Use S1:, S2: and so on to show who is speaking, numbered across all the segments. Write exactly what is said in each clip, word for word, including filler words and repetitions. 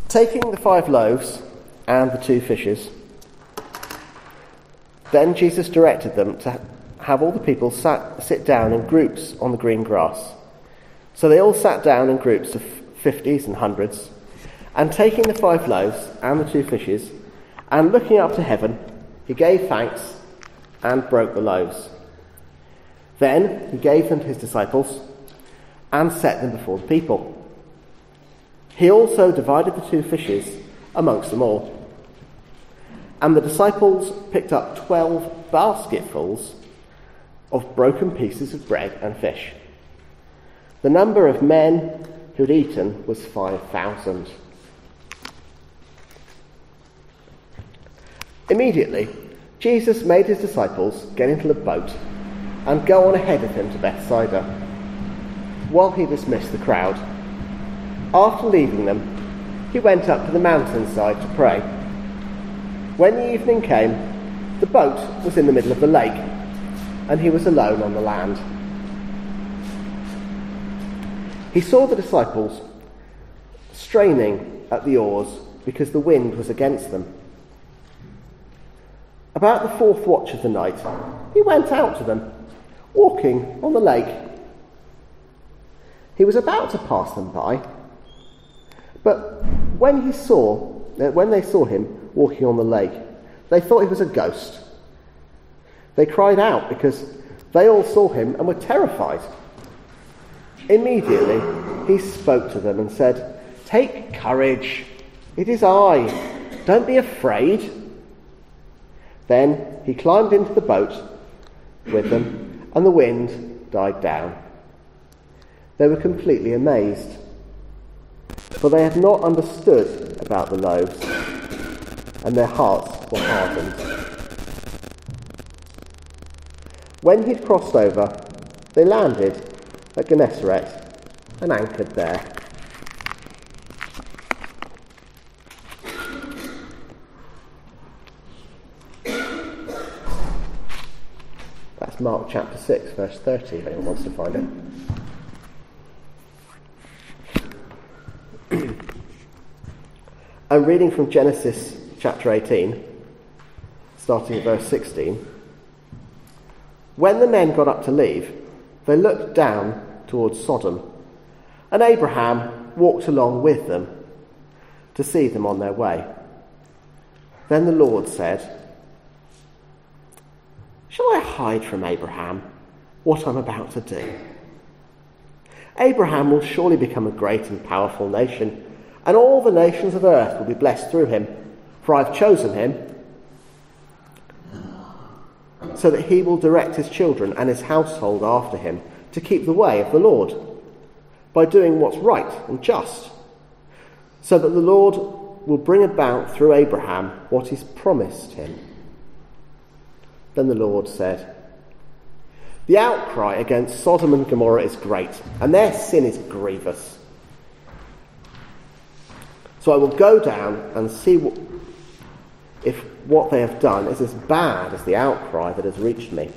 S1: Taking the five loaves and the two fishes, then Jesus directed them to have all the people sat, sit down in groups on the green grass. So they all sat down in groups of fifties and hundreds, and taking the five loaves and the two fishes, and looking up to heaven, he gave thanks and broke the loaves. Then he gave them to his disciples and set them before the people. He also divided the two fishes amongst them all. And the disciples picked up twelve basketfuls of broken pieces of bread and fish. The number of men who had eaten was five thousand. Immediately, Jesus made his disciples get into the boat and go on ahead of him to Bethsaida, while he dismissed the crowd. After leaving them, he went up to the mountainside to pray. When the evening came, the boat was in the middle of the lake, and he was alone on the land. He saw the disciples straining at the oars because the wind was against them. About the fourth watch of the night, he went out to them, walking on the lake. He was about to pass them by, but when he saw, when they saw him walking on the lake, they thought he was a ghost. They cried out because they all saw him and were terrified. Immediately he spoke to them and said, "Take courage, it is I, don't be afraid." Then he climbed into the boat with them, and the wind died down. They were completely amazed, for they had not understood about the loaves, and their hearts were hardened. When he'd crossed over, they landed at Gennesaret and anchored there. That's Mark chapter six, verse thirty, if anyone wants to find it. I'm reading from Genesis chapter eighteen, starting at verse sixteen. When the men got up to leave, they looked down towards Sodom, and Abraham walked along with them to see them on their way. Then the Lord said, "Shall I hide from Abraham what I'm about to do? Abraham will surely become a great and powerful nation, and all the nations of earth will be blessed through him, for I've chosen him so that he will direct his children and his household after him to keep the way of the Lord, by doing what's right and just, so that the Lord will bring about through Abraham what he's promised him." Then the Lord said, "The outcry against Sodom and Gomorrah is great, and their sin is grievous. So I will go down and see what, if what they have done is as bad as the outcry that has reached me.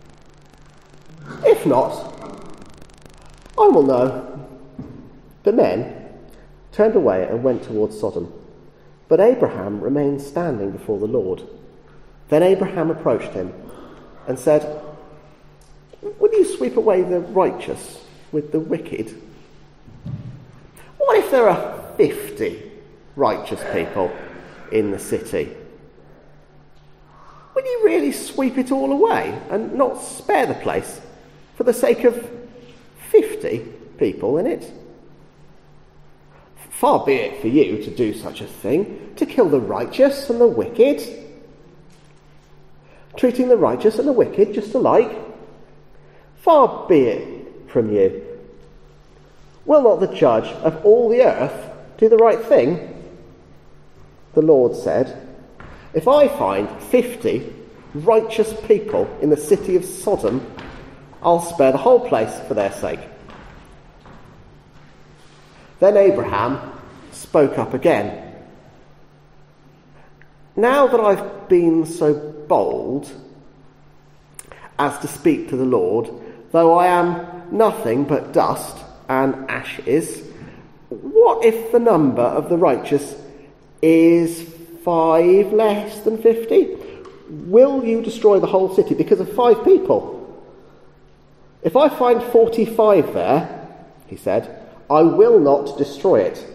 S1: If not, I will know." The men turned away and went towards Sodom, but Abraham remained standing before the Lord. Then Abraham approached him and said, "Will you sweep away the righteous with the wicked? What if there are fifty righteous people in the city? Will you really sweep it all away and not spare the place for the sake of fifty people in it? Far be it for you to do such a thing, to kill the righteous and the wicked, treating the righteous and the wicked just alike. Far be it from you. Will not the judge of all the earth do the right thing?" The Lord said, "If I find fifty righteous people in the city of Sodom, I'll spare the whole place for their sake." Then Abraham spoke up again. "Now that I've been so bold as to speak to the Lord, though I am nothing but dust and ashes, what if the number of the righteous Is five less than fifty? Will you destroy the whole city because of five people? If I find forty-five there, he said, I will not destroy it.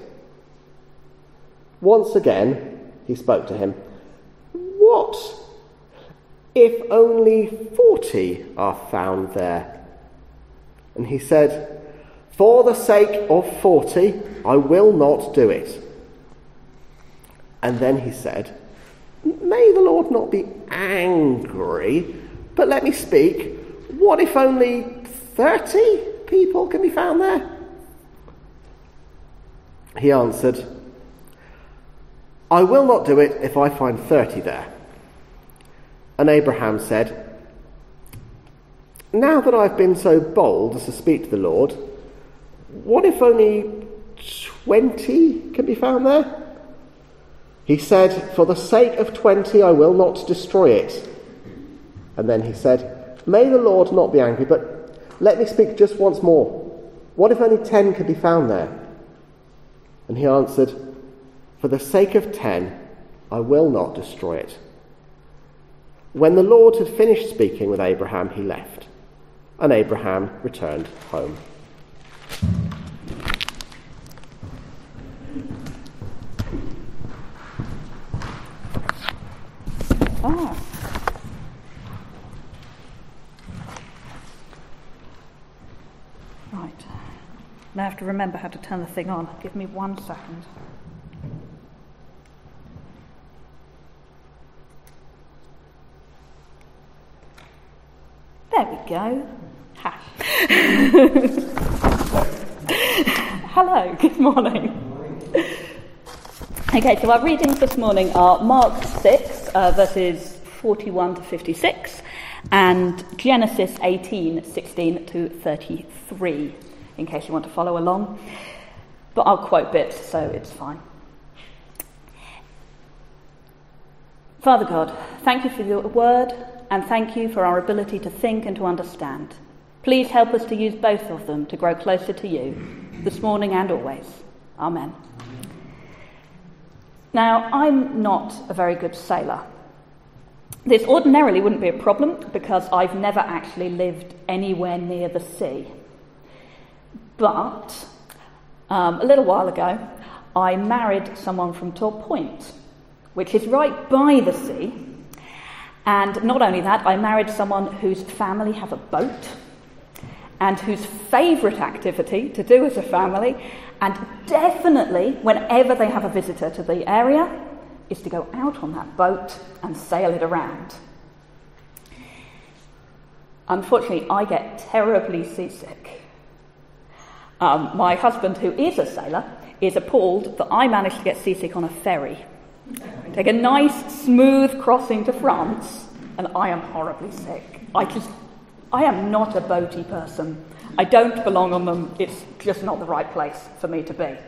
S1: Once again, he spoke to him. What if only forty are found there? And he said, for the sake of forty, I will not do it. And then he said, may the Lord not be angry, but let me speak. What if only thirty people can be found there? He answered, I will not do it if I find thirty there. And Abraham said, now that I've been so bold as to speak to the Lord, what if only twenty can be found there? He said, for the sake of twenty, I will not destroy it. And then he said, may the Lord not be angry, but let me speak just once more. What if only ten can be found there? And he answered, for the sake of ten, I will not destroy it. When the Lord had finished speaking with Abraham, he left, and Abraham returned home.
S2: Ah. Right. Now I have to remember how to turn the thing on. Give me one second. There we go. Ha. Hello, good morning. Okay, so our readings this morning are Mark six, uh, verses forty-one to fifty-six, and Genesis eighteen, sixteen to thirty-three, in case you want to follow along. But I'll quote bits, so it's fine. Father God, thank you for your word, and thank you for our ability to think and to understand. Please help us to use both of them to grow closer to you, this morning and always. Amen. Now, I'm not a very good sailor. This ordinarily wouldn't be a problem because I've never actually lived anywhere near the sea. But um, a little while ago, I married someone from Tor Point, which is right by the sea. And not only that, I married someone whose family have a boat and whose favourite activity to do as a family, and definitely whenever they have a visitor to the area, is to go out on that boat and sail it around. Unfortunately, I get terribly seasick. Um, my husband, who is a sailor, is appalled that I managed to get seasick on a ferry. Take a nice, smooth crossing to France, and I am horribly sick. I just, I am not a boaty person. I don't belong on them. It's just not the right place for me to be.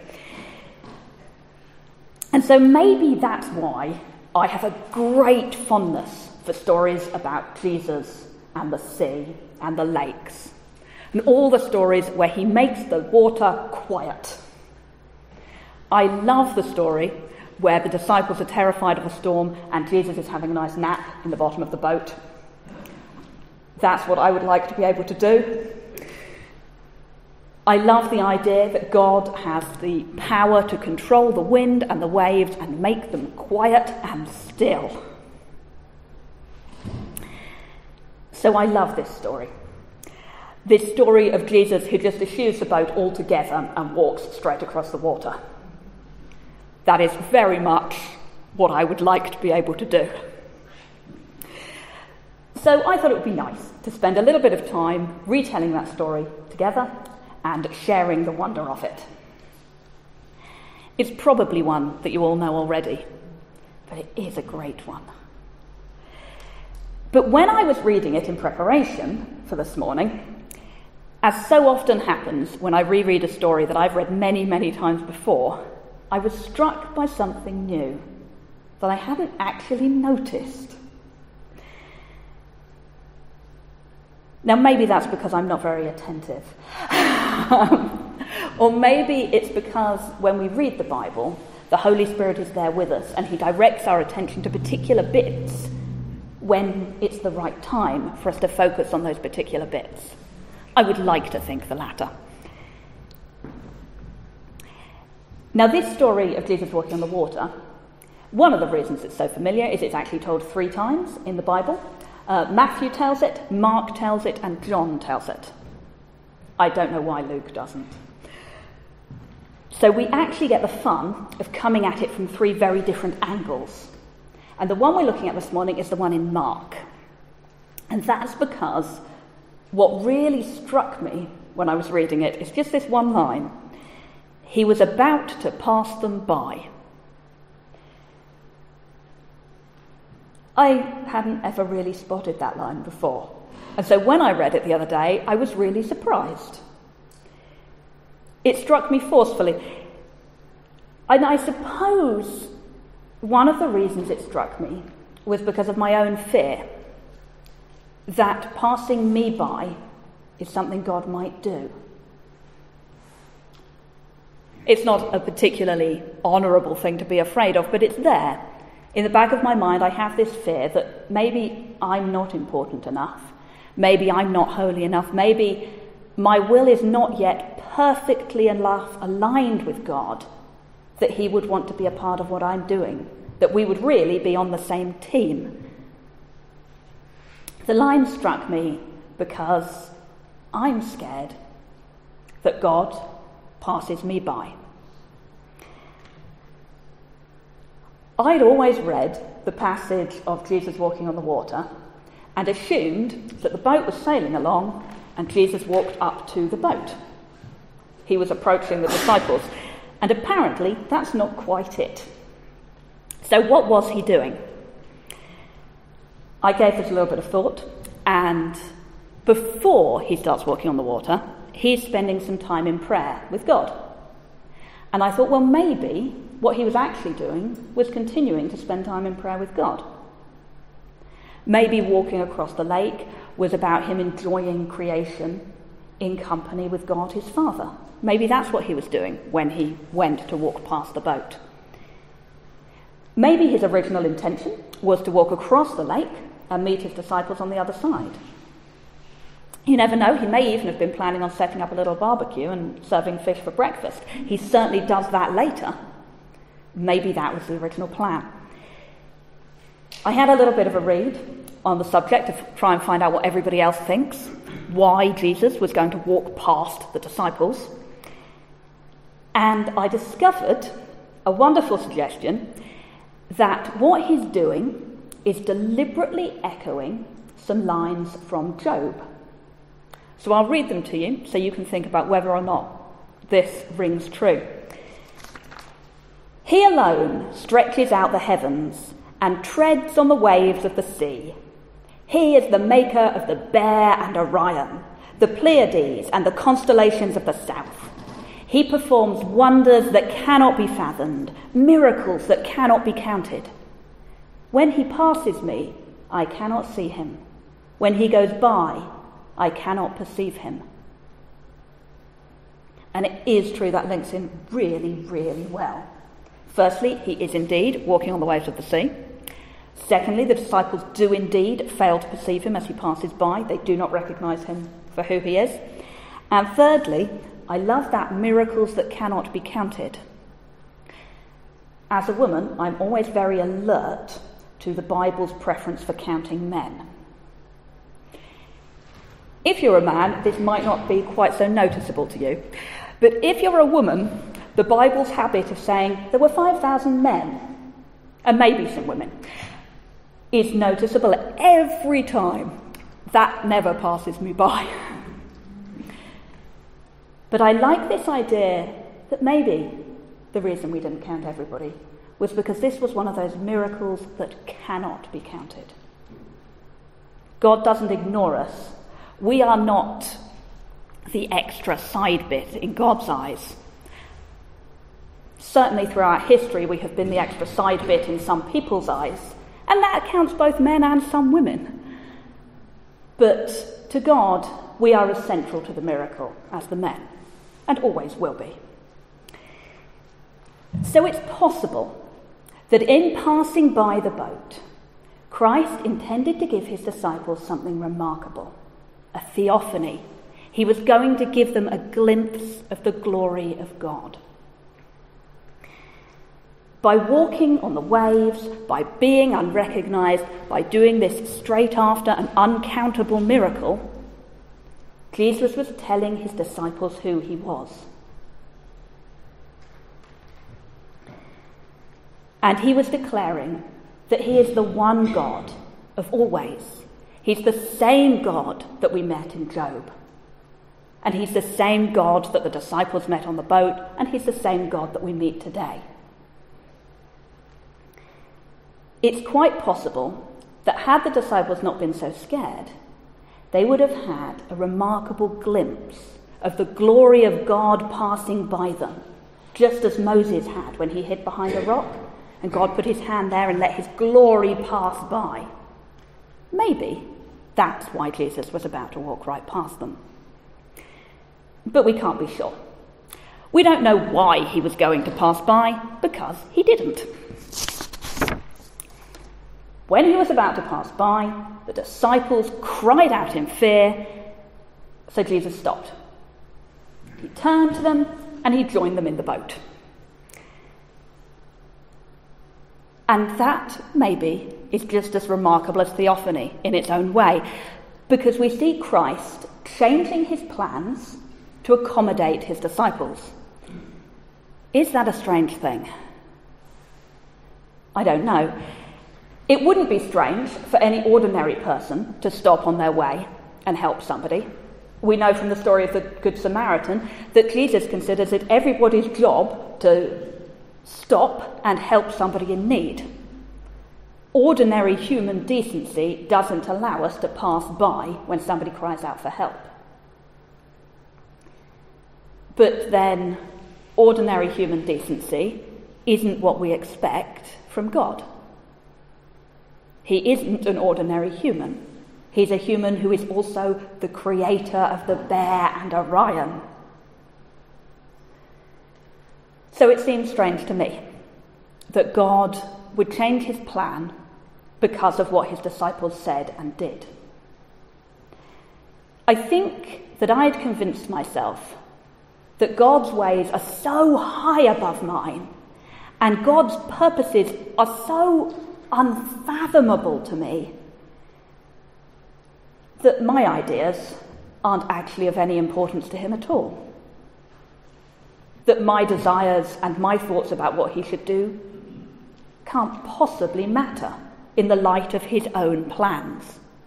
S2: And so maybe that's why I have a great fondness for stories about Jesus and the sea and the lakes, and all the stories where he makes the water quiet. I love the story where the disciples are terrified of a storm and Jesus is having a nice nap in the bottom of the boat. That's what I would like to be able to do. I love the idea that God has the power to control the wind and the waves and make them quiet and still. So I love this story. This story of Jesus who just eschews the boat altogether and walks straight across the water. That is very much what I would like to be able to do. So I thought it would be nice to spend a little bit of time retelling that story together and sharing the wonder of it. It's probably one that you all know already, but it is a great one. But when I was reading it in preparation for this morning, as so often happens when I reread a story that I've read many, many times before, I was struck by something new that I hadn't actually noticed. Now, maybe that's because I'm not very attentive. Or maybe it's because when we read the Bible, The Holy Spirit is there with us, and he directs our attention to particular bits when it's the right time for us to focus on those particular bits. I would like to think the latter. Now, this story of Jesus walking on the water, one of the reasons it's so familiar is it's actually told three times in the Bible. Uh, Matthew tells it, Mark tells it, and John tells it. I don't know why Luke doesn't. So we actually get the fun of coming at it from three very different angles. And the one we're looking at this morning is the one in Mark. And that's because what really struck me when I was reading it is just this one line. He was about to pass them by. I hadn't ever really spotted that line before. And so when I read it the other day, I was really surprised. It struck me forcefully. And I suppose one of the reasons it struck me was because of my own fear that passing me by is something God might do. It's not a particularly honourable thing to be afraid of, but it's there. In the back of my mind, I have this fear that maybe I'm not important enough. Maybe I'm not holy enough. Maybe my will is not yet perfectly enough aligned with God that he would want to be a part of what I'm doing, that we would really be on the same team. The line struck me because I'm scared that God passes me by. I'd always read the passage of Jesus walking on the water and assumed that the boat was sailing along and Jesus walked up to the boat. He was approaching the disciples, and apparently that's not quite it. So what was he doing? I gave this a little bit of thought, and before he starts walking on the water, he's spending some time in prayer with God. And I thought, well, maybe what he was actually doing was continuing to spend time in prayer with God. Maybe walking across the lake was about him enjoying creation in company with God, his Father. Maybe that's what he was doing when he went to walk past the boat. Maybe his original intention was to walk across the lake and meet his disciples on the other side. You never know, he may even have been planning on setting up a little barbecue and serving fish for breakfast. He certainly does that later. Maybe that was the original plan. I had a little bit of a read on the subject to f- try and find out what everybody else thinks, why Jesus was going to walk past the disciples. And I discovered a wonderful suggestion that what he's doing is deliberately echoing some lines from Job. So I'll read them to you so you can think about whether or not this rings true. He alone stretches out the heavens and treads on the waves of the sea. He is the maker of the Bear and Orion, the Pleiades and the constellations of the south. He performs wonders that cannot be fathomed, miracles that cannot be counted. When he passes me, I cannot see him. When he goes by, I cannot perceive him. And it is true that links in really, really well. Firstly, he is indeed walking on the waves of the sea. Secondly, the disciples do indeed fail to perceive him as he passes by. They do not recognise him for who he is. And thirdly, I love that miracles that cannot be counted. As a woman, I'm always very alert to the Bible's preference for counting men. If you're a man, this might not be quite so noticeable to you. But if you're a woman, the Bible's habit of saying there were five thousand men, and maybe some women, is noticeable every time. That never passes me by. But I like this idea that maybe the reason we didn't count everybody was because this was one of those miracles that cannot be counted. God doesn't ignore us. We are not the extra side bit in God's eyes. Certainly throughout history we have been the extra side bit in some people's eyes, and that counts both men and some women. But to God, we are as central to the miracle as the men, and always will be. So it's possible that in passing by the boat, Christ intended to give his disciples something remarkable, a theophany. He was going to give them a glimpse of the glory of God. By walking on the waves, by being unrecognised, by doing this straight after an uncountable miracle, Jesus was telling his disciples who he was. And he was declaring that he is the one God of always. He's the same God that we met in Job. And he's the same God that the disciples met on the boat, and he's the same God that we meet today. It's quite possible that had the disciples not been so scared, they would have had a remarkable glimpse of the glory of God passing by them, just as Moses had when he hid behind a rock, and God put his hand there and let his glory pass by. Maybe that's why Jesus was about to walk right past them. But we can't be sure. We don't know why he was going to pass by, because he didn't. When he was about to pass by, the disciples cried out in fear, so Jesus stopped. He turned to them and he joined them in the boat. And that, maybe, is just as remarkable as theophany in its own way, because we see Christ changing his plans to accommodate his disciples. Is that a strange thing? I don't know. It wouldn't be strange for any ordinary person to stop on their way and help somebody. We know from the story of the Good Samaritan that Jesus considers it everybody's job to stop and help somebody in need. Ordinary human decency doesn't allow us to pass by when somebody cries out for help. But then, ordinary human decency isn't what we expect from God. He isn't an ordinary human. He's a human who is also the creator of the bear and Orion. So it seems strange to me that God would change his plan because of what his disciples said and did. I think that I had convinced myself that God's ways are so high above mine and God's purposes are so unfathomable to me that my ideas aren't actually of any importance to him at all. That my desires and my thoughts about what he should do can't possibly matter in the light of his own plans.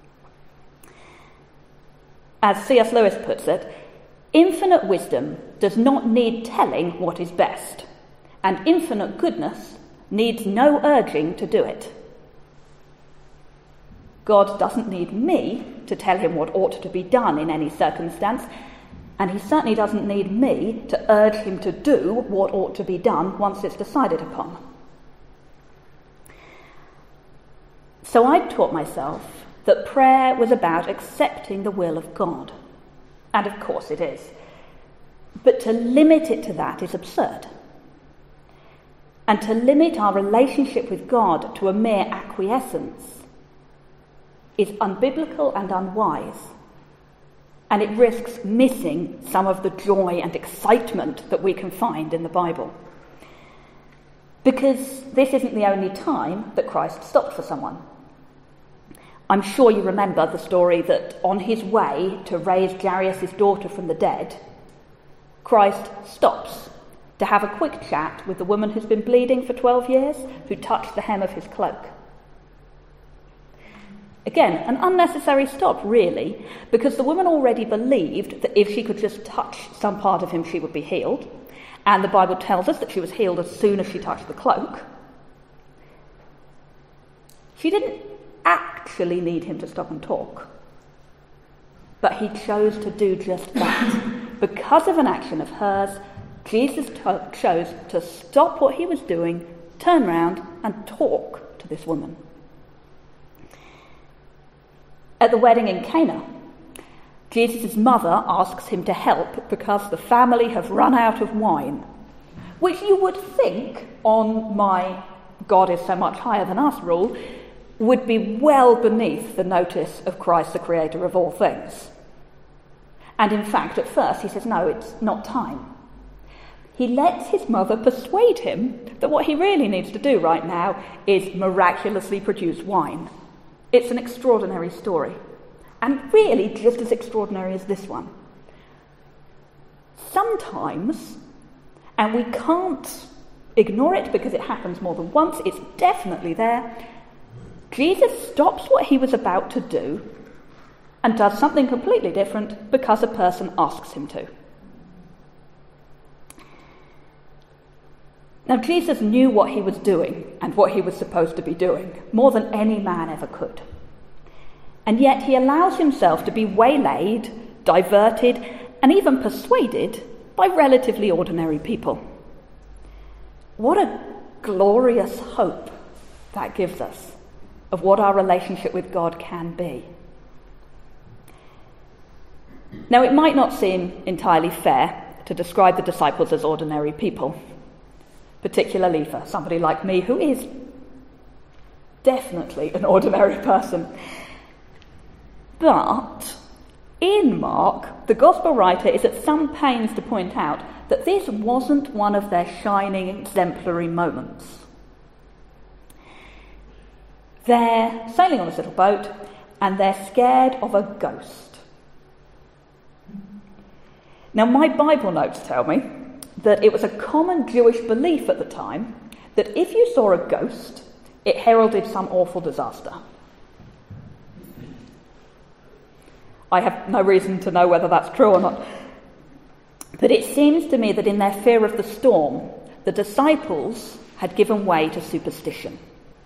S2: As C S Lewis puts it, infinite wisdom does not need telling what is best, and infinite goodness needs no urging to do it. God doesn't need me to tell him what ought to be done in any circumstance, and he certainly doesn't need me to urge him to do what ought to be done once it's decided upon. So I'd taught myself that prayer was about accepting the will of God. And of course it is. But to limit it to that is absurd. And to limit our relationship with God to a mere acquiescence is unbiblical and unwise. And it risks missing some of the joy and excitement that we can find in the Bible. Because this isn't the only time that Christ stopped for someone. I'm sure you remember the story that on his way to raise Jairus' daughter from the dead, Christ stops to have a quick chat with the woman who's been bleeding for twelve years, who touched the hem of his cloak. Again, an unnecessary stop, really, because the woman already believed that if she could just touch some part of him, she would be healed. And the Bible tells us that she was healed as soon as she touched the cloak. She didn't actually need him to stop and talk. But he chose to do just that. Because of an action of hers, Jesus to- chose to stop what he was doing, turn round and talk to this woman. At the wedding in Cana, Jesus' mother asks him to help because the family have run out of wine. which you would think, on my God is so much higher than us rule, would be well beneath the notice of Christ, the creator of all things. And in fact, at first, he says, no, it's not time. He lets his mother persuade him that what he really needs to do right now is miraculously produce wine. It's an extraordinary story, and really just as extraordinary as this one. Sometimes, and we can't ignore it because it happens more than once, it's definitely there, Jesus stops what he was about to do and does something completely different because a person asks him to. Now, Jesus knew what he was doing and what he was supposed to be doing, more than any man ever could. And yet he allows himself to be waylaid, diverted, and even persuaded by relatively ordinary people. What a glorious hope that gives us of what our relationship with God can be. Now, it might not seem entirely fair to describe the disciples as ordinary people, particularly for somebody like me who is definitely an ordinary person. But in Mark, the Gospel writer is at some pains to point out that this wasn't one of their shining exemplary moments. They're sailing on this little boat and they're scared of a ghost. Now, my Bible notes tell me that it was a common Jewish belief at the time that if you saw a ghost, it heralded some awful disaster. I have no reason to know whether that's true or not. But it seems to me that in their fear of the storm, the disciples had given way to superstition.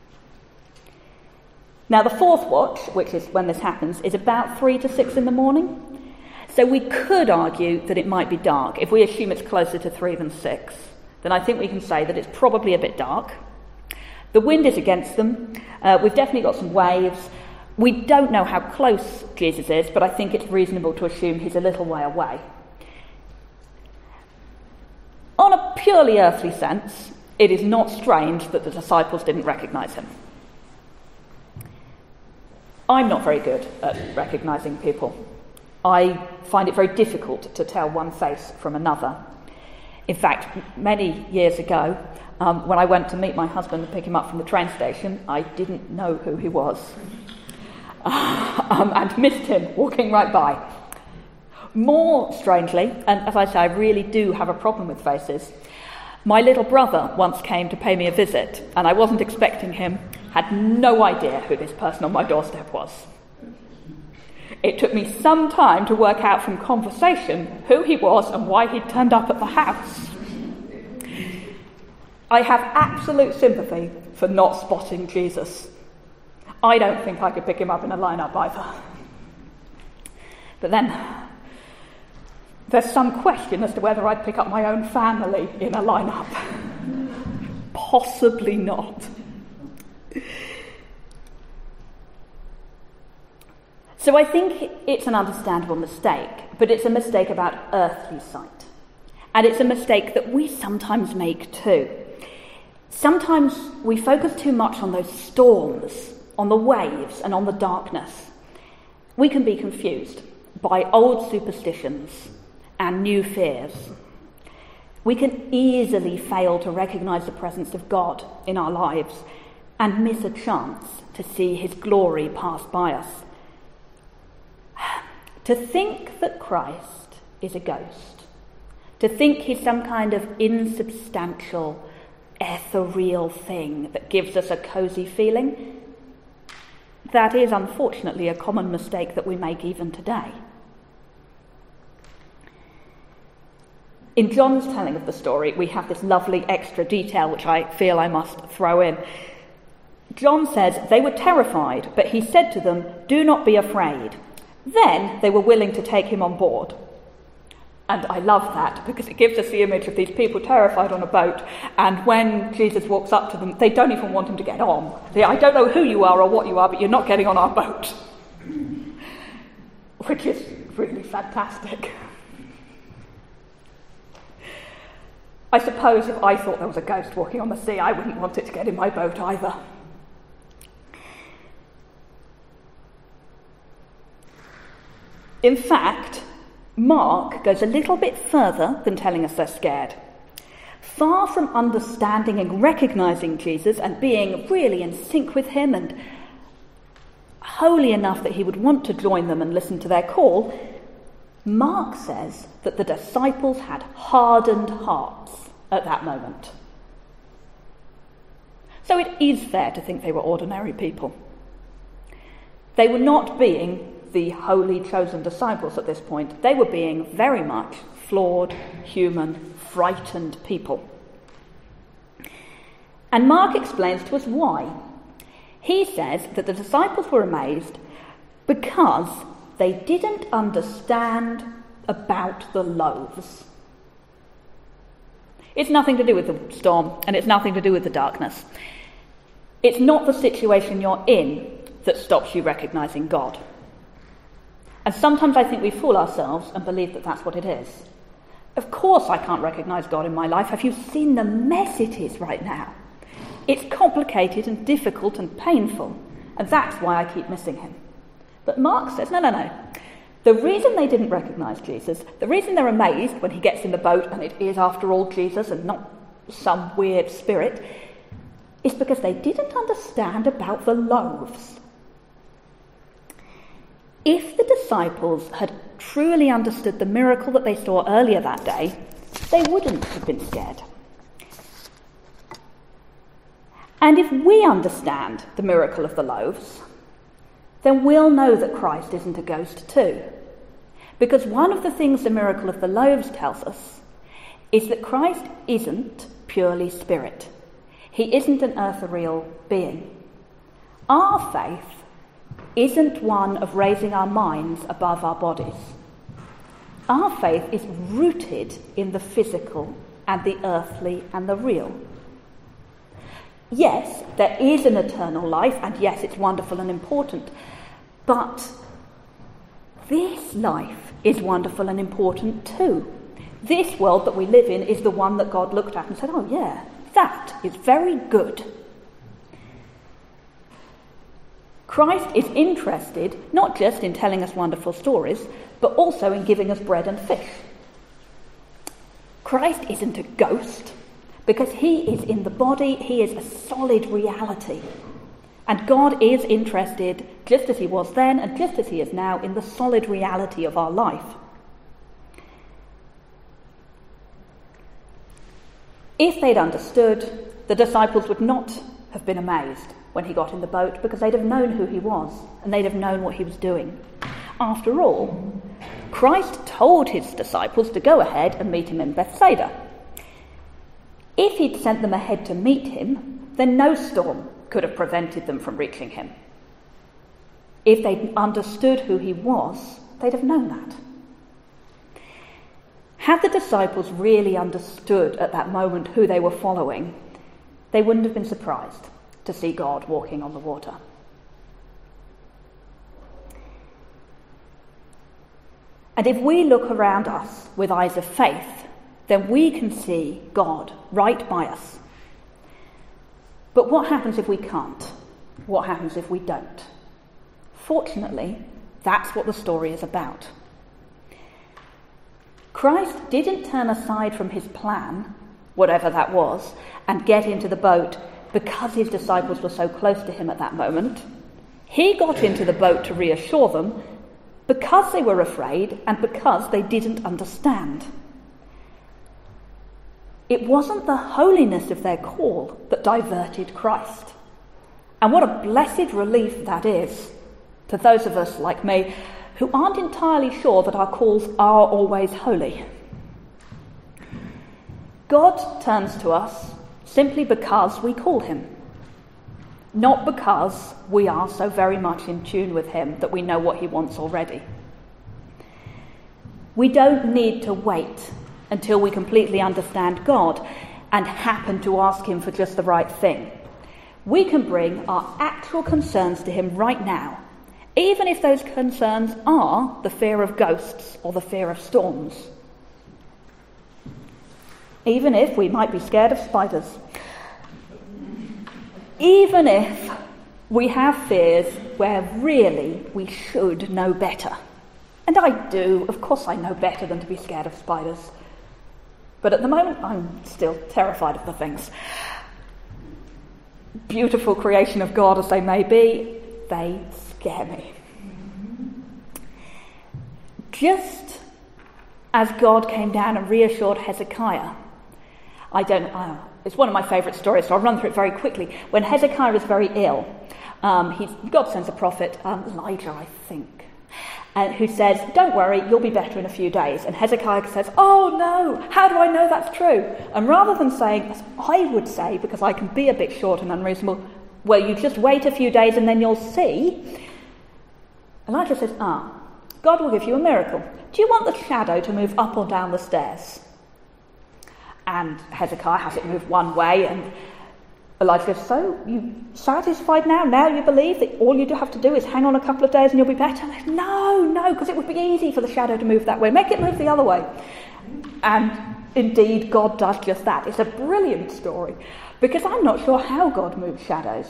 S2: Now, the fourth watch, which is when this happens, is about three to six in the morning. So we could argue that it might be dark. If we assume it's closer to three than six, then I think we can say that it's probably a bit dark. The wind is against them. Uh, we've definitely got some waves. We don't know how close Jesus is, but I think it's reasonable to assume he's a little way away. On a purely earthly sense, it is not strange that the disciples didn't recognise him. I'm not very good at recognising people. I find it very difficult to tell one face from another. In fact, many years ago, um, when I went to meet my husband and pick him up from the train station, I didn't know who he was um, and missed him walking right by. More strangely, and as I say, I really do have a problem with faces, my little brother once came to pay me a visit, and I wasn't expecting him, had no idea who this person on my doorstep was. It took me some time to work out from conversation who he was and why he'd turned up at the house. I have absolute sympathy for not spotting Jesus. I don't think I could pick him up in a lineup either. But then there's some question as to whether I'd pick up my own family in a lineup. Possibly not. So I think it's an understandable mistake, but it's a mistake about earthly sight. And it's a mistake that we sometimes make too. Sometimes we focus too much on those storms, on the waves, and on the darkness. We can be confused by old superstitions and new fears. We can easily fail to recognise the presence of God in our lives and miss a chance to see his glory pass by us. To think that Christ is a ghost, to think he's some kind of insubstantial, ethereal thing that gives us a cosy feeling, that is unfortunately a common mistake that we make even today. In John's telling of the story, we have this lovely extra detail which I feel I must throw in. John says, they were terrified, but he said to them, "Do not be afraid." Then they were willing to take him on board. And I love that because it gives us the image of these people terrified on a boat, and when Jesus walks up to them, they don't even want him to get on. They, I don't know who you are or what you are, but you're not getting on our boat. Which is really fantastic. I suppose if I thought there was a ghost walking on the sea, I wouldn't want it to get in my boat either. In fact, Mark goes a little bit further than telling us they're scared. Far from understanding and recognising Jesus and being really in sync with him and holy enough that he would want to join them and listen to their call, Mark says that the disciples had hardened hearts at that moment. So it is fair to think they were ordinary people. They were not being the holy chosen disciples at this point. They were being very much flawed, human, frightened people. And Mark explains to us why. He says that the disciples were amazed because they didn't understand about the loaves. It's nothing to do with the storm, and it's nothing to do with the darkness. It's not the situation you're in that stops you recognising God. And sometimes I think we fool ourselves and believe that that's what it is. Of course I can't recognise God in my life. Have you seen the mess it is right now? It's complicated and difficult and painful, and that's why I keep missing him. But Mark says, no, no, no. The reason they didn't recognise Jesus, the reason they're amazed when he gets in the boat and it is after all Jesus and not some weird spirit, is because they didn't understand about the loaves. If the disciples had truly understood the miracle that they saw earlier that day, they wouldn't have been scared. And if we understand the miracle of the loaves, then we'll know that Christ isn't a ghost too. Because one of the things the miracle of the loaves tells us is that Christ isn't purely spirit. He isn't an ethereal being. Our faith isn't one of raising our minds above our bodies. Our faith is rooted in the physical and the earthly and the real. Yes, there is an eternal life, and yes, it's wonderful and important, but this life is wonderful and important too. This world that we live in is the one that God looked at and said, oh yeah, that is very good. Christ is interested not just in telling us wonderful stories, but also in giving us bread and fish. Christ isn't a ghost, because he is in the body, he is a solid reality. And God is interested, just as he was then and just as he is now, in the solid reality of our life. If they'd understood, the disciples would not have been amazed when he got in the boat, because they'd have known who he was and they'd have known what he was doing. After all, Christ told his disciples to go ahead and meet him in Bethsaida. If he'd sent them ahead to meet him, then no storm could have prevented them from reaching him. If they'd understood who he was, they'd have known that. Had the disciples really understood at that moment who they were following, they wouldn't have been surprised to see God walking on the water. And if we look around us with eyes of faith, then we can see God right by us. But what happens if we can't? What happens if we don't? Fortunately, that's what the story is about. Christ didn't turn aside from his plan, whatever that was, and get into the boat because his disciples were so close to him at that moment. He got into the boat to reassure them because they were afraid and because they didn't understand. It wasn't the holiness of their call that diverted Christ. And what a blessed relief that is to those of us like me who aren't entirely sure that our calls are always holy. God turns to us simply because we call him, not because we are so very much in tune with him that we know what he wants already. We don't need to wait until we completely understand God and happen to ask him for just the right thing. We can bring our actual concerns to him right now, even if those concerns are the fear of ghosts or the fear of storms. even if we might be scared of spiders, even if we have fears where really we should know better. And I do, of course I know better than to be scared of spiders. But at the moment I'm still terrified of the things. Beautiful creation of God as they may be, they scare me. Just as God came down and reassured Hezekiah, I don't know, it's one of my favourite stories, so I'll run through it very quickly. When Hezekiah was very ill, um, he, God sends a prophet, um, Elijah, I think, and who says, don't worry, you'll be better in a few days. And Hezekiah says, oh no, how do I know that's true? And rather than saying, as I would say, because I can be a bit short and unreasonable, well, you just wait a few days and then you'll see, Elijah says, ah, God will give you a miracle. Do you want the shadow to move up or down the stairs? And Hezekiah has it move one way, and Elijah says, so, you satisfied now? Now you believe that all you do have to do is hang on a couple of days and you'll be better? And they say, no, no, because it would be easy for the shadow to move that way. Make it move the other way. And indeed, God does just that. It's a brilliant story, because I'm not sure how God moves shadows.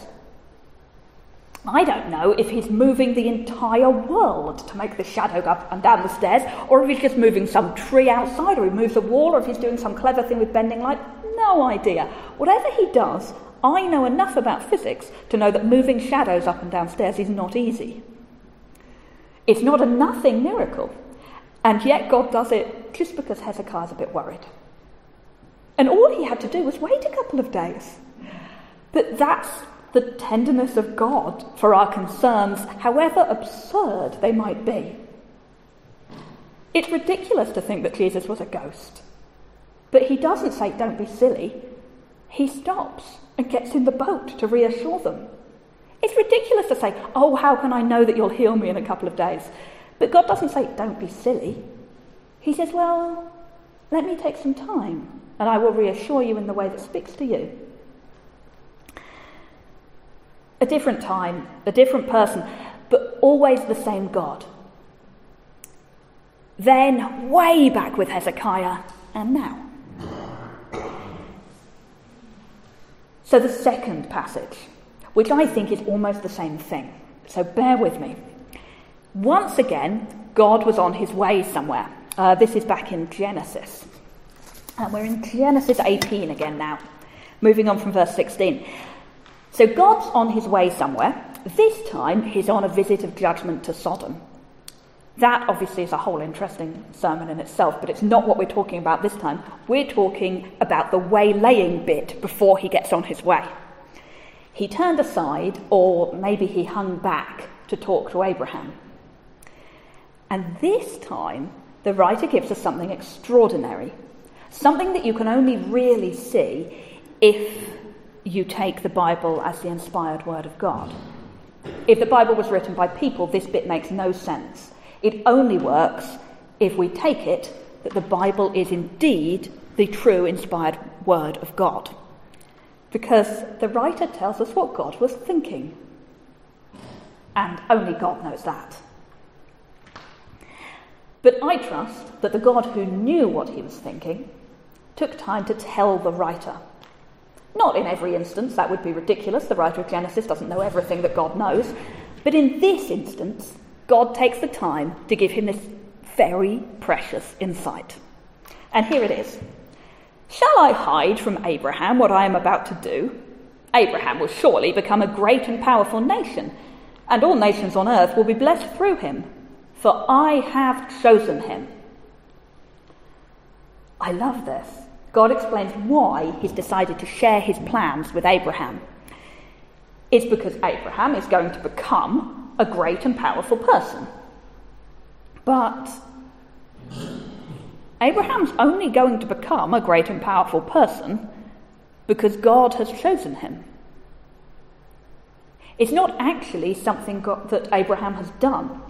S2: I don't know if he's moving the entire world to make the shadow go up and down the stairs, or if he's just moving some tree outside, or he moves a wall, or if he's doing some clever thing with bending light. No idea. Whatever he does, I know enough about physics to know that moving shadows up and down stairs is not easy. It's not a nothing miracle, and yet God does it just because Hezekiah's a bit worried. And all he had to do was wait a couple of days. But that's the tenderness of God for our concerns, however absurd they might be. It's ridiculous to think that Jesus was a ghost. But he doesn't say, don't be silly. He stops and gets in the boat to reassure them. It's ridiculous to say, oh, how can I know that you'll heal me in a couple of days? But God doesn't say, don't be silly. He says, well, let me take some time, and I will reassure you in the way that speaks to you. A different time, a different person, but always the same God. Then, way back with Hezekiah, and now. So the second passage, which I think is almost the same thing. So bear with me. Once again, God was on his way somewhere. Uh, this is back in Genesis. And we're in Genesis eighteen again now, moving on from verse sixteen. So God's on his way somewhere. This time he's on a visit of judgment to Sodom. That obviously is a whole interesting sermon in itself, but it's not what we're talking about this time. We're talking about the waylaying bit before he gets on his way. He turned aside, or maybe he hung back to talk to Abraham. And this time the writer gives us something extraordinary, something that you can only really see if you take the Bible as the inspired word of God. If the Bible was written by people, this bit makes no sense. It only works if we take it that the Bible is indeed the true inspired word of God. Because the writer tells us what God was thinking. And only God knows that. But I trust that the God who knew what he was thinking took time to tell the writer. Not in every instance, that would be ridiculous. The writer of Genesis doesn't know everything that God knows. But in this instance, God takes the time to give him this very precious insight. And here it is. Shall I hide from Abraham what I am about to do? Abraham will surely become a great and powerful nation, and all nations on earth will be blessed through him, for I have chosen him. I love this. God explains why he's decided to share his plans with Abraham. It's because Abraham is going to become a great and powerful person. But Abraham's only going to become a great and powerful person because God has chosen him. It's not actually something God, that Abraham has done.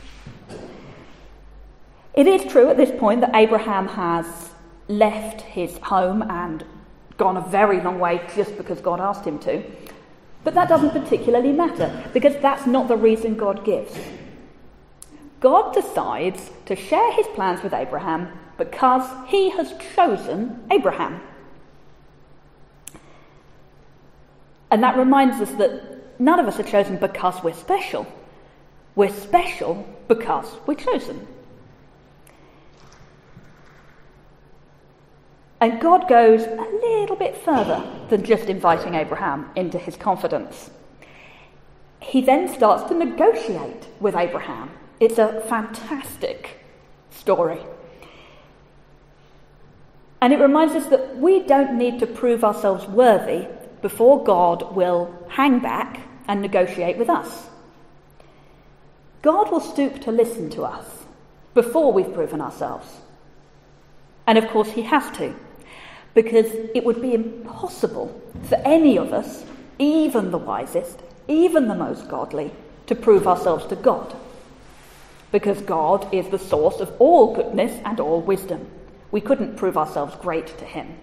S2: It is true at this point that Abraham has left his home and gone a very long way just because God asked him to. But that doesn't particularly matter, because that's not the reason God gives. God decides to share his plans with Abraham because he has chosen Abraham. And that reminds us that none of us are chosen because we're special. We're special because we're chosen. And God goes a little bit further than just inviting Abraham into his confidence. He then starts to negotiate with Abraham. It's a fantastic story. And it reminds us that we don't need to prove ourselves worthy before God will hang back and negotiate with us. God will stoop to listen to us before we've proven ourselves. And of course he has to, because it would be impossible for any of us, even the wisest, even the most godly, to prove ourselves to God. Because God is the source of all goodness and all wisdom. We couldn't prove ourselves great to him.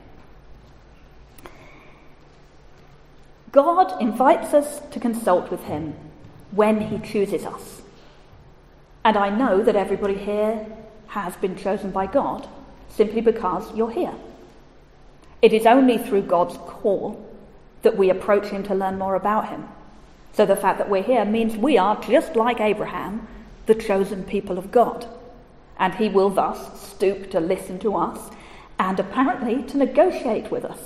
S2: God invites us to consult with him when he chooses us. And I know that everybody here has been chosen by God simply because you're here. It is only through God's call that we approach him to learn more about him. So the fact that we're here means we are, just like Abraham, the chosen people of God. And he will thus stoop to listen to us and apparently to negotiate with us.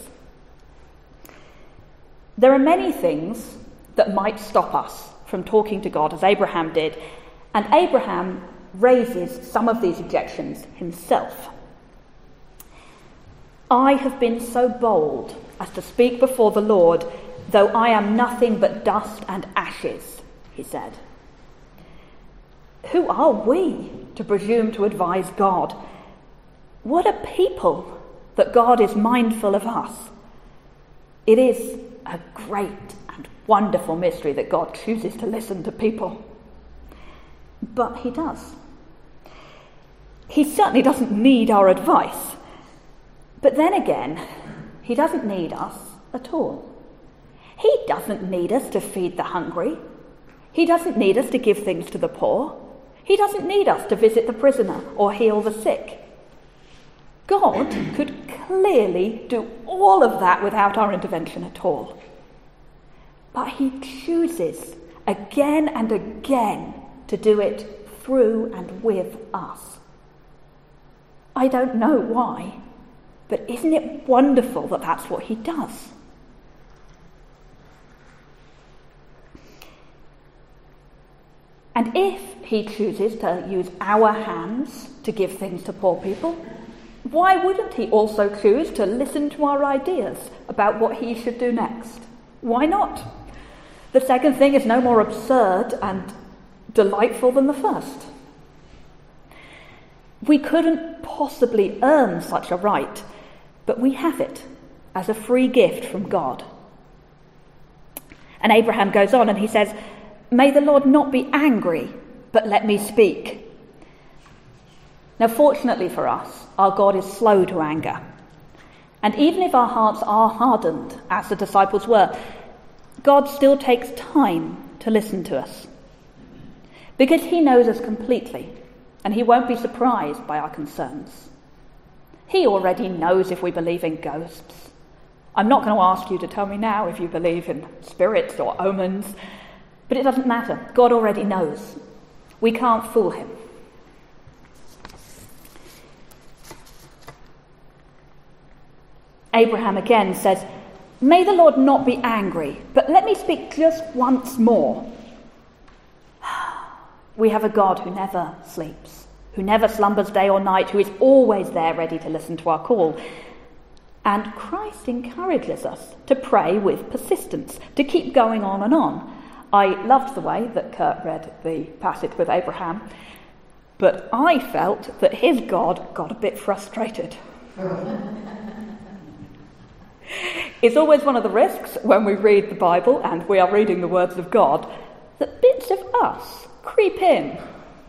S2: There are many things that might stop us from talking to God as Abraham did, and Abraham raises some of these objections himself. I have been so bold as to speak before the Lord, though I am nothing but dust and ashes, he said. Who are we to presume to advise God? What a people that God is mindful of us. It is a great and wonderful mystery that God chooses to listen to people. But he does. He certainly doesn't need our advice. But then again, he doesn't need us at all. He doesn't need us to feed the hungry. He doesn't need us to give things to the poor. He doesn't need us to visit the prisoner or heal the sick. God could clearly do all of that without our intervention at all. But he chooses again and again to do it through and with us. I don't know why, but isn't it wonderful that that's what he does? And if he chooses to use our hands to give things to poor people, why wouldn't he also choose to listen to our ideas about what he should do next? Why not? The second thing is no more absurd and delightful than the first. We couldn't possibly earn such a right, but we have it as a free gift from God. And Abraham goes on and he says, "May the Lord not be angry, but let me speak." Now, fortunately for us, our God is slow to anger. And even if our hearts are hardened, as the disciples were, God still takes time to listen to us. Because he knows us completely, and he won't be surprised by our concerns. He already knows if we believe in ghosts. I'm not going to ask you to tell me now if you believe in spirits or omens, but it doesn't matter. God already knows. We can't fool him. Abraham again says, "May the Lord not be angry, but let me speak just once more." We have a God who never sleeps, who never slumbers day or night, who is always there ready to listen to our call. And Christ encourages us to pray with persistence, to keep going on and on. I loved the way that Kurt read the passage with Abraham, but I felt that his God got a bit frustrated. It's always one of the risks when we read the Bible and we are reading the words of God that bits of us creep in.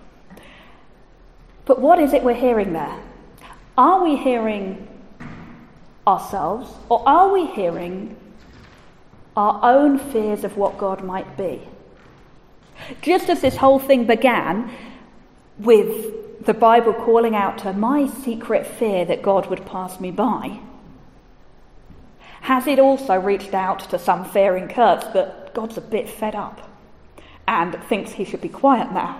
S2: But what is it we're hearing there? Are we hearing ourselves, or are we hearing our own fears of what God might be? Just as this whole thing began, with the Bible calling out to my secret fear that God would pass me by? Has it also reached out to some fearing Kurtz that God's a bit fed up and thinks he should be quiet now?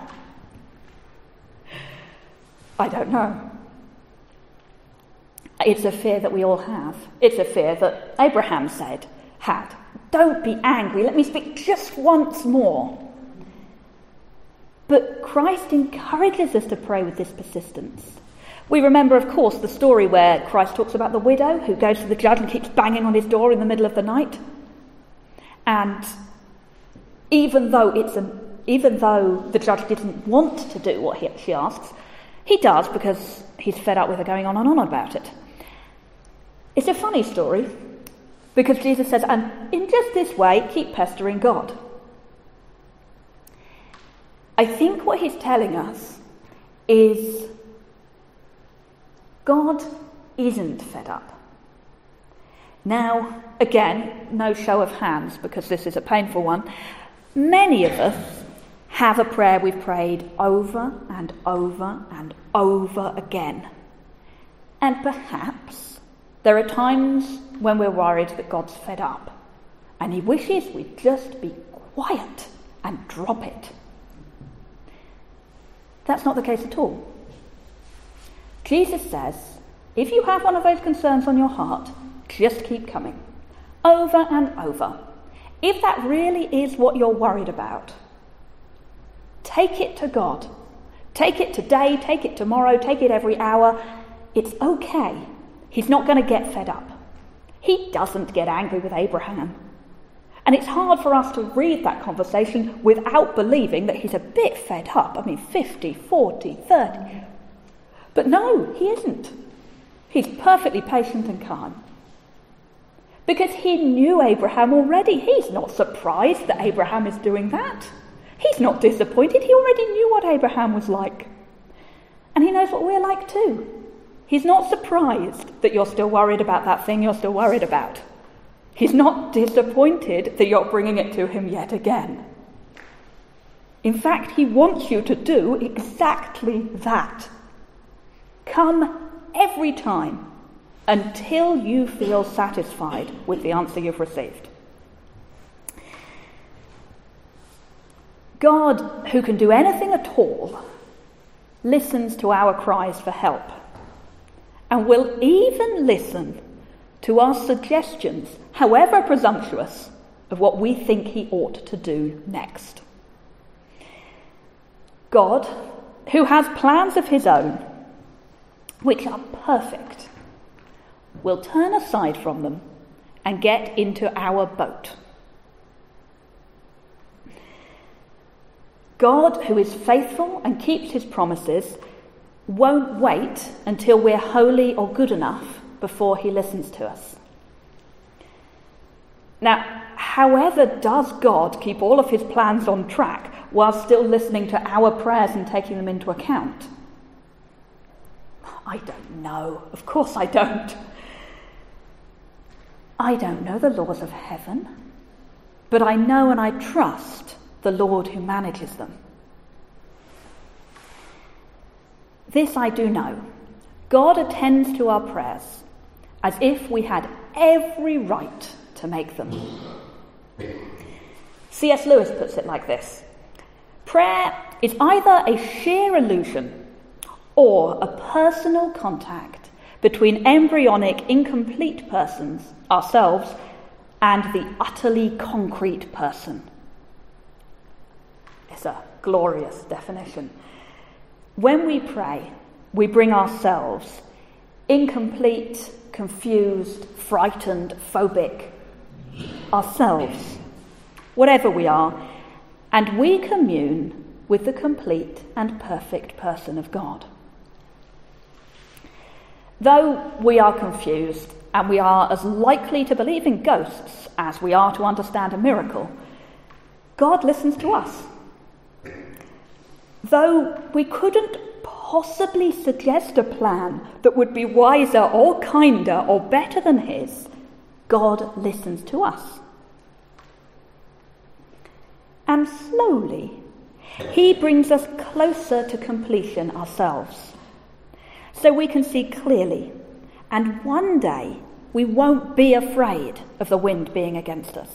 S2: I don't know. It's a fear that we all have. It's a fear that Abraham said, had. Don't be angry, let me speak just once more. But Christ encourages us to pray with this persistence. We remember, of course, the story where Christ talks about the widow who goes to the judge and keeps banging on his door in the middle of the night. And even though it's a, even though the judge didn't want to do what he, she asks, he does because he's fed up with her going on and on about it. It's a funny story because Jesus says, and in just this way, keep pestering God. I think what he's telling us is God isn't fed up. Now, again, no show of hands because this is a painful one. Many of us have a prayer we've prayed over and over and over again. And perhaps there are times when we're worried that God's fed up and he wishes we'd just be quiet and drop it. That's not the case at all. Jesus says, if you have one of those concerns on your heart, just keep coming, over and over. If that really is what you're worried about, take it to God. Take it today, take it tomorrow, take it every hour. It's okay. He's not going to get fed up. He doesn't get angry with Abraham. And it's hard for us to read that conversation without believing that he's a bit fed up. I mean, fifty, forty, thirty. But no, he isn't. He's perfectly patient and calm. Because he knew Abraham already. He's not surprised that Abraham is doing that. He's not disappointed. He already knew what Abraham was like. And he knows what we're like too. He's not surprised that you're still worried about that thing you're still worried about. He's not disappointed that you're bringing it to him yet again. In fact, he wants you to do exactly that. Come every time until you feel satisfied with the answer you've received. God, who can do anything at all, listens to our cries for help and will even listen to our suggestions, however presumptuous, of what we think he ought to do next. God, who has plans of his own, which are perfect, will turn aside from them and get into our boat. God, who is faithful and keeps his promises, won't wait until we're holy or good enough before he listens to us. Now, however does God keep all of his plans on track while still listening to our prayers and taking them into account? I don't know. Of course I don't. I don't know the laws of heaven, but I know and I trust the Lord who manages them. This I do know. God attends to our prayers as if we had every right to make them. C S Lewis puts it like this: prayer is either a sheer illusion or a personal contact between embryonic, incomplete persons, ourselves, and the utterly concrete person. It's a glorious definition. When we pray, we bring ourselves, incomplete, confused, frightened, phobic, ourselves, whatever we are, and we commune with the complete and perfect person of God. Though we are confused and we are as likely to believe in ghosts as we are to understand a miracle, God listens to us. Though we couldn't possibly suggest a plan that would be wiser or kinder or better than his, God listens to us. And slowly, He brings us closer to completion ourselves, so we can see clearly, and one day we won't be afraid of the wind being against us.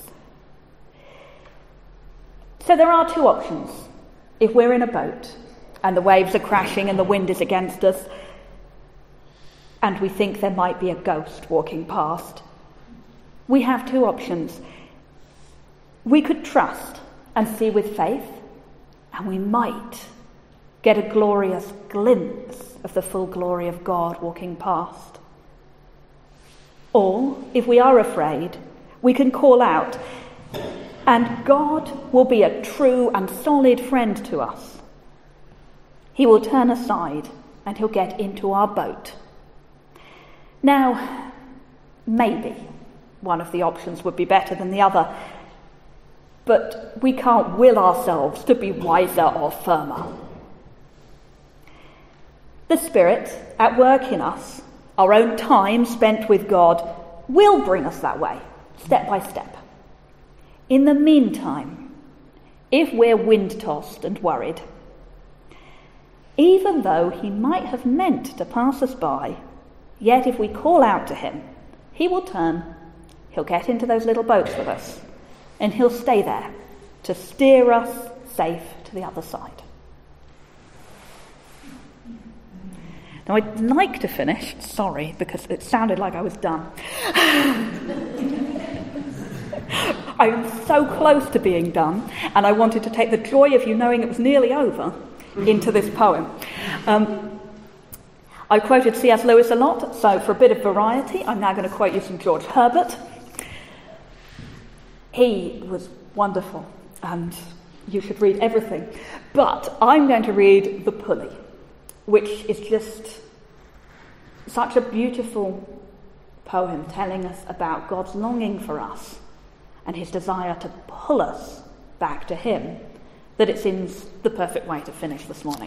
S2: So there are two options. If we're in a boat and the waves are crashing and the wind is against us, and we think there might be a ghost walking past, we have two options. We could trust and see with faith, and we might get a glorious glimpse of the full glory of God walking past. Or, if we are afraid, we can call out, and God will be a true and solid friend to us. He will turn aside and he'll get into our boat. Now, maybe one of the options would be better than the other, but we can't will ourselves to be wiser or firmer. The Spirit at work in us, our own time spent with God, will bring us that way, step by step. In the meantime, if we're wind-tossed and worried, even though he might have meant to pass us by, yet if we call out to him, he will turn, he'll get into those little boats with us, and he'll stay there to steer us safe to the other side. Now, I'd like to finish, sorry, because it sounded like I was done. I am so close to being done, and I wanted to take the joy of you knowing it was nearly over into this poem. Um, I quoted C S Lewis a lot, so for a bit of variety, I'm now going to quote you some George Herbert. He was wonderful, and you should read everything. But I'm going to read The Pulley, which is just such a beautiful poem telling us about God's longing for us and his desire to pull us back to him, that it seems the perfect way to finish this morning.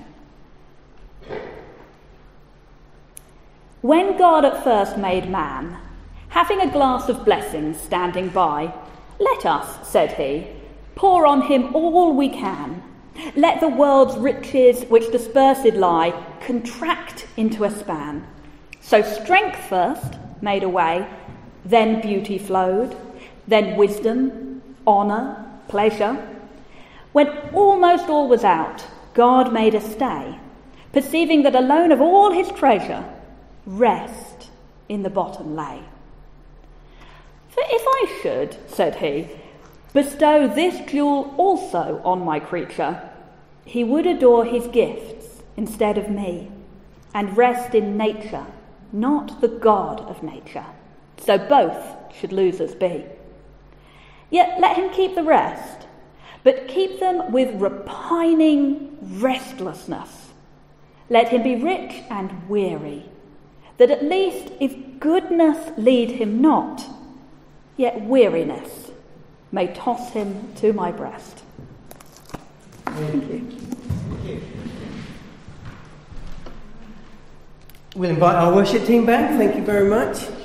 S2: When God at first made man, having a glass of blessings standing by, let us, said he, pour on him all we can. Let the world's riches, which dispersed lie, contract into a span. So strength first made a way, then beauty flowed, then wisdom, honour, pleasure. When almost all was out, God made a stay, perceiving that alone of all his treasure, rest in the bottom lay. For if I should, said he, bestow this jewel also on my creature, he would adore his gifts instead of me, and rest in nature, not the God of nature. So both should losers be. Yet let him keep the rest, but keep them with repining restlessness. Let him be rich and weary, that at least if goodness lead him not, yet weariness may toss him to my breast. Thank you.
S3: Thank you. We'll invite our worship team back. Thank you very much.